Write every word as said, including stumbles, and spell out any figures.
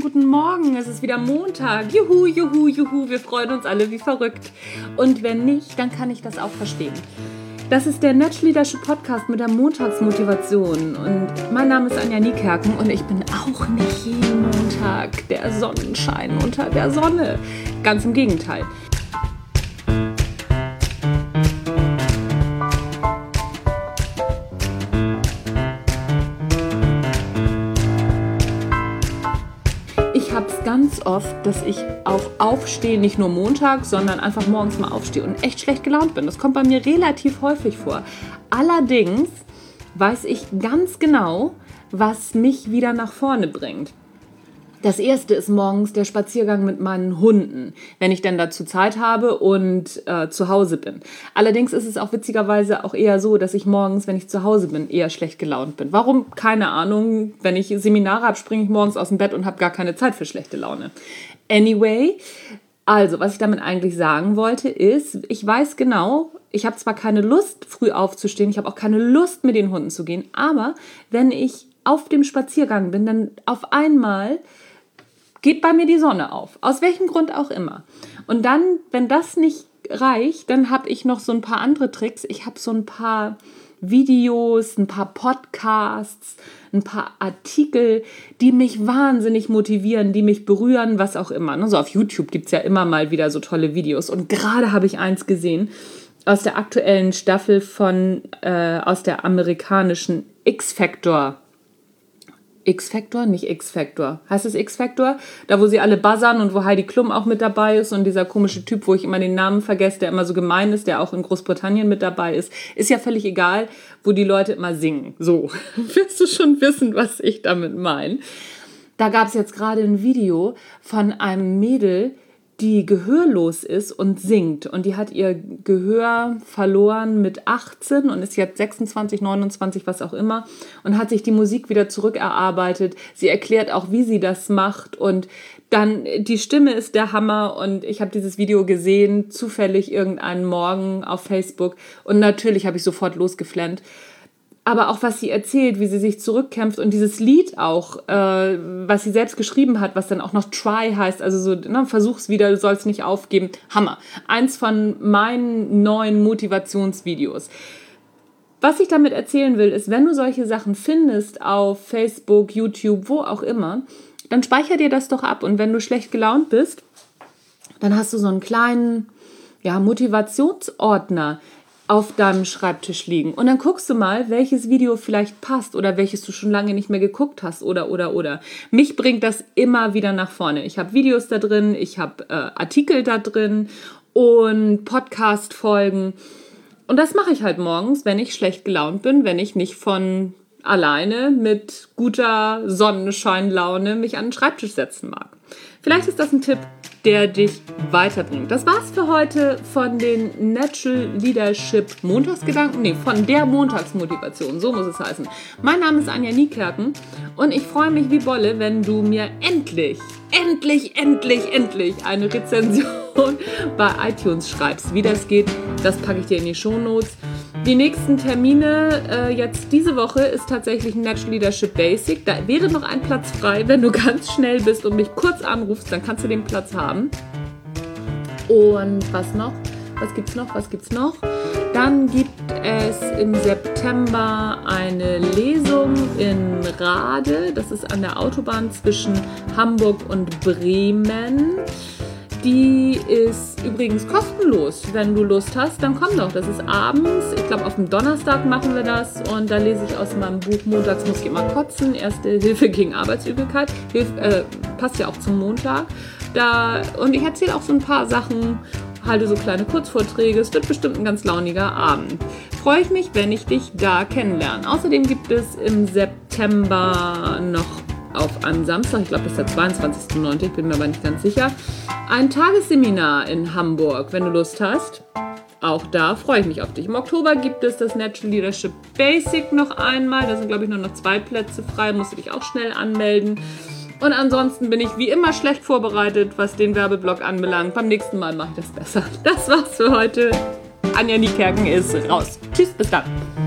guten Morgen. Es ist wieder Montag. Juhu, juhu, juhu. Wir freuen uns alle wie verrückt. Und wenn nicht, dann kann ich das auch verstehen. Das ist der Natural Leadership Podcast mit der Montagsmotivation. Und mein Name ist Anja Niekerken und ich bin auch nicht jeden Montag der Sonnenschein unter der Sonne. Ganz im Gegenteil. Ich habe es ganz oft, dass ich auch aufstehe, nicht nur Montag, sondern einfach morgens mal aufstehe und echt schlecht gelaunt bin. Das kommt bei mir relativ häufig vor. Allerdings weiß ich ganz genau, was mich wieder nach vorne bringt. Das erste ist morgens der Spaziergang mit meinen Hunden, wenn ich denn dazu Zeit habe und äh, zu Hause bin. Allerdings ist es auch witzigerweise auch eher so, dass ich morgens, wenn ich zu Hause bin, eher schlecht gelaunt bin. Warum? Keine Ahnung. Wenn ich Seminare habe, springe ich morgens aus dem Bett und habe gar keine Zeit für schlechte Laune. Anyway, also was ich damit eigentlich sagen wollte ist, ich weiß genau, ich habe zwar keine Lust, früh aufzustehen, ich habe auch keine Lust, mit den Hunden zu gehen, aber wenn ich auf dem Spaziergang bin, dann auf einmal geht bei mir die Sonne auf, aus welchem Grund auch immer. Und dann, wenn das nicht reicht, dann habe ich noch so ein paar andere Tricks. Ich habe so ein paar Videos, ein paar Podcasts, ein paar Artikel, die mich wahnsinnig motivieren, die mich berühren, was auch immer. So auf YouTube gibt es ja immer mal wieder so tolle Videos. Und gerade habe ich eins gesehen aus der aktuellen Staffel von, äh, aus der amerikanischen X-Factor. X-Factor? Nicht X-Factor. Heißt es X-Factor? Da, wo sie alle buzzern und wo Heidi Klum auch mit dabei ist und dieser komische Typ, wo ich immer den Namen vergesse, der immer so gemein ist, der auch in Großbritannien mit dabei ist. Ist ja völlig egal, wo die Leute immer singen. So, wirst du schon wissen, was ich damit meine. Da gab es jetzt gerade ein Video von einem Mädel, die gehörlos ist und singt. Und die hat ihr Gehör verloren mit achtzehn und ist jetzt sechsundzwanzig, neunundzwanzig, was auch immer. Und hat sich die Musik wieder zurückerarbeitet. Sie erklärt auch, wie sie das macht. Und dann, die Stimme ist der Hammer. Und ich habe dieses Video gesehen, zufällig irgendeinen Morgen auf Facebook. Und natürlich habe ich sofort losgeflennt. Aber auch, was sie erzählt, wie sie sich zurückkämpft und dieses Lied auch, äh, was sie selbst geschrieben hat, was dann auch noch Try heißt, also so, ne, versuch's wieder, du sollst nicht aufgeben. Hammer. Eins von meinen neuen Motivationsvideos. Was ich damit erzählen will, ist, wenn du solche Sachen findest auf Facebook, YouTube, wo auch immer, dann speicher dir das doch ab. Und wenn du schlecht gelaunt bist, dann hast du so einen kleinen, ja, Motivationsordner auf deinem Schreibtisch liegen. Und dann guckst du mal, welches Video vielleicht passt oder welches du schon lange nicht mehr geguckt hast oder, oder, oder. Mich bringt das immer wieder nach vorne. Ich habe Videos da drin, ich habe äh, Artikel da drin und Podcast-Folgen. Und das mache ich halt morgens, wenn ich schlecht gelaunt bin, wenn ich nicht von alleine mit guter Sonnenscheinlaune mich an den Schreibtisch setzen mag. Vielleicht ist das ein Tipp, der dich weiterbringt. Das war's für heute von den Natural Leadership Montagsgedanken. Nee, von der Montagsmotivation, so muss es heißen. Mein Name ist Anja Niekerken und ich freue mich wie Bolle, wenn du mir endlich, endlich, endlich, endlich eine Rezension bei iTunes schreibst. Wie das geht, das packe ich dir in die Shownotes. Die nächsten Termine äh, jetzt diese Woche ist tatsächlich Natural Leadership Basic. Da wäre noch ein Platz frei. Wenn du ganz schnell bist und mich kurz anrufst, dann kannst du den Platz haben. Und was noch? Was gibt's noch? Was gibt's noch? Dann gibt es im September eine Lesung in Rade. Das ist an der Autobahn zwischen Hamburg und Bremen. Die ist übrigens kostenlos. Wenn du Lust hast, dann komm doch. Das ist abends. Ich glaube, auf dem Donnerstag machen wir das. Und da lese ich aus meinem Buch Montags muss ich immer kotzen. Erste Hilfe gegen Arbeitsübelkeit. Hilf, äh, passt ja auch zum Montag. Da, und ich erzähle auch so ein paar Sachen, halte so kleine Kurzvorträge. Es wird bestimmt ein ganz launiger Abend. Freue ich mich, wenn ich dich da kennenlerne. Außerdem gibt es im September noch auf einem Samstag, ich glaube, das ist der zweiundzwanzigster neunte, ich bin mir aber nicht ganz sicher, ein Tagesseminar in Hamburg, wenn du Lust hast. Auch da freue ich mich auf dich. Im Oktober gibt es das Natural Leadership Basic noch einmal. Da sind, glaube ich, nur noch zwei Plätze frei. Musst du dich auch schnell anmelden. Und ansonsten bin ich wie immer schlecht vorbereitet, was den Werbeblock anbelangt. Beim nächsten Mal mache ich das besser. Das war's für heute. Anja Niekerken ist raus. Tschüss, bis dann.